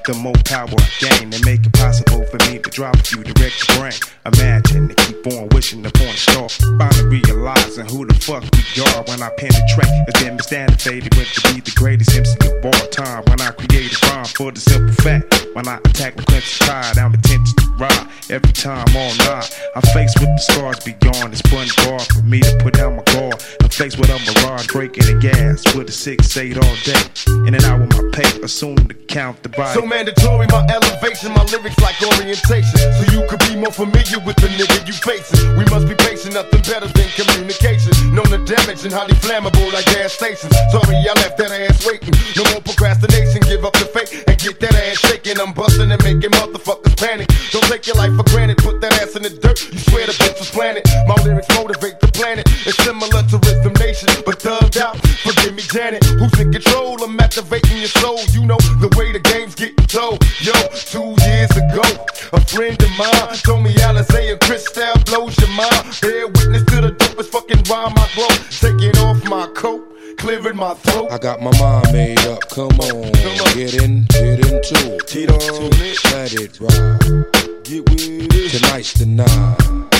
the more power I gain, and make it possible for me to drop a few direct to brain. Imagine to keep on wishing upon a star, finally realizing who the fuck we are when I penetrate. It's been standing faded with to be the greatest MC of all time. When I create a rhyme for the simple fact, when I attack with clench pride, I'm intense to ride every time all night. I'm faced with the scars beyond this bun bar for me to put down my guard. I'm faced with a mirage breaking the gas with a 6-8 all day. In and out with my paper, soon to count the body. So mandatory, my elevation, my lyrics like orientation. So you could be more familiar with the nigga you facing. We must be patient, nothing better than communication. Known the damage and highly flammable like gas stations. Sorry, I left that ass waiting. No more procrastination, give up the fake and get that ass shaking. I'm busting and making motherfuckers panic. Don't take your life for granted, put that ass in the dirt. You swear the bitch was planted. My lyrics motivate the planet. It's similar to Rhythm Nation, but thugged out. Forgive me, Janet. Who's in control? I'm activating your soul. You know the way the game's getting told. Yo, 2 years ago, a friend of mine told me Alizé and Cristal blows your mind. Bear witness to the dopest fucking rhyme I wrote. Taking off my coat, clearing my throat. I got my mind made up, come on. Get into it. Tito, let it ride. Get with it. Tonight's the night.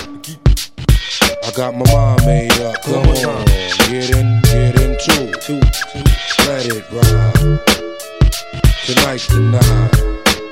I got my mind made up, come on. Get into it. Let it ride. Tonight's the night.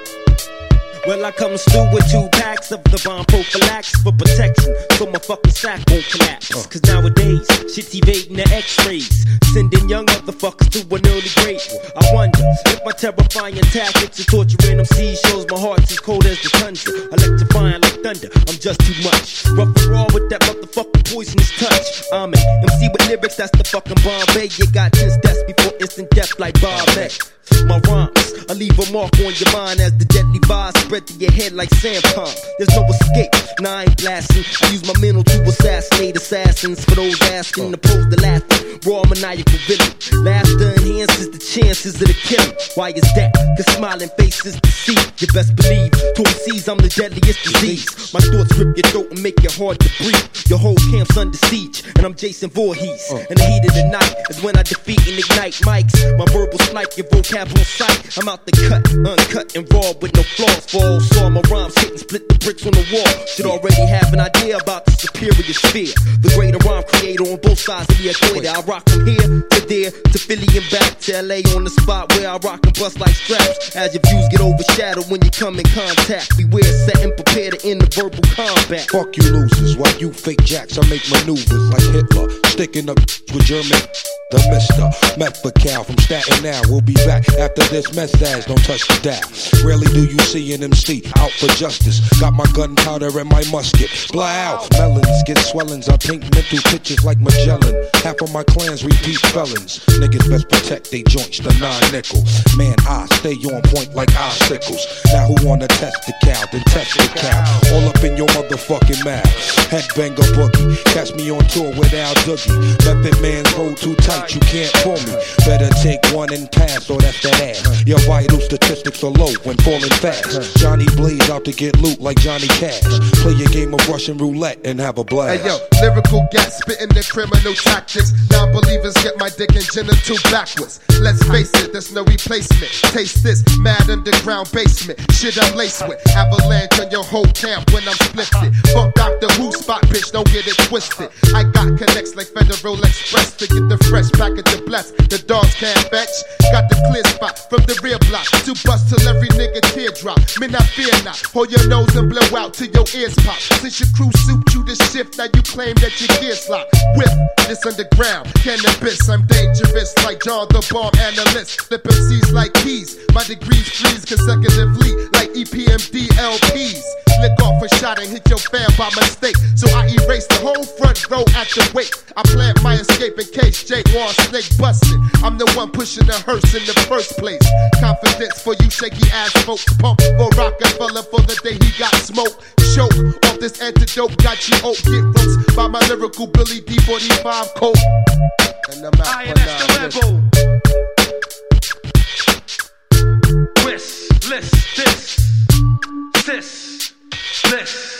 Well, I comes through with 2 packs of the bomb prophylaxis for protection, so my fucking sack won't collapse. Cause nowadays, shit's evading the x-rays, sending young motherfuckers to an early grave. I wonder if my terrifying tactics of torturing them seas shows my heart's as cold as the tundra, electrifying like thunder. I'm just too much, rough and raw with that motherfucking poisonous touch. I'm an MC with lyrics, that's the fucking Bombay. You got 10 steps before instant death like Bob May. My rhymes, I leave a mark on your mind as the deadly vibes spread to your head like sandpalm. There's no escape, nah, I ain't blasting. I use my mental to assassinate assassins. For those asking, opposed to laughing, raw maniacal villain. Laughter enhances the chances of the killing. Why is that? Cause smiling faces deceive. You best believe, to MCs I'm the deadliest disease. My thoughts rip your throat and make it hard to breathe. Your whole camp's under siege, and I'm Jason Voorhees. In the heat of the night is when I defeat and ignite mics. My verbal snipe, your vocab on sight. I'm out the cut, uncut and raw with no flaws. For all saw my rhymes hit and split the bricks on the wall. Should already have an idea about the superior sphere. The greater rhyme creator on both sides of the equator. I rock from here to there, to Philly and back to LA on the spot where I rock and bust like straps. As your views get overshadowed when you come in contact. Beware, set and prepare to end the verbal combat. Fuck you losers, while you fake jacks, I make maneuvers like Hitler. Sticking up with German. The Mr. Methacal from Staten now. We'll be back after this message. Don't touch the dial. Rarely do you see an MC out for justice. Got my gunpowder and my musket. Blow out. Melons get swellings. I paint mental pictures like Magellan. Half of my clans repeat felons. Niggas best protect they joints, the 9-nickel. Man, I stay on point like icicles. Now who wanna test the cow? Then test the cow. All up in your motherfucking mouth. Headbanger boogie. Catch me on tour with Al Doogie. Method man's hold too tight. You can't pull me. Better take one and pass, or that's that ass. Your vital statistics are low when falling fast. Johnny Blaze out to get loot like Johnny Cash. Play a game of Russian roulette and have a blast. Hey yo, lyrical gas spitting the criminal tactics. Non-believers get my dick and genital backwards. Let's face it, there's no replacement. Taste this mad underground basement. Shit I'm laced with. Avalanche on your whole camp when I'm splifted. Fuck Dr. Who spot, bitch, don't get it twisted. I got connects like Federal Express to get the fresh package of bless. The dogs can't fetch. Got the clear spot from the rear block to bust till every nigga teardrop. Men, I fear not. Hold your nose and blow out till your ears pop. Since your crew souped you the shift, now you claim that your gears locked. Whip this underground cannabis. I'm dangerous like John the Bomb Analyst. Flip MCs like keys. My degrees freeze consecutively like EPMD LPs. Lick off a shot and hit your fan by mistake. So I erase the whole front row at the wake. I plant my escape in case Jake wants snake busting. I'm the one pushing the hearse in the first place. Confidence for you shaky ass folks. Pump for Rockefeller for the day he got smoked. Choke off this antidote. Got you oak. Get roast by my lyrical Billy D45 coat. And I'm out for that's the rebel. This.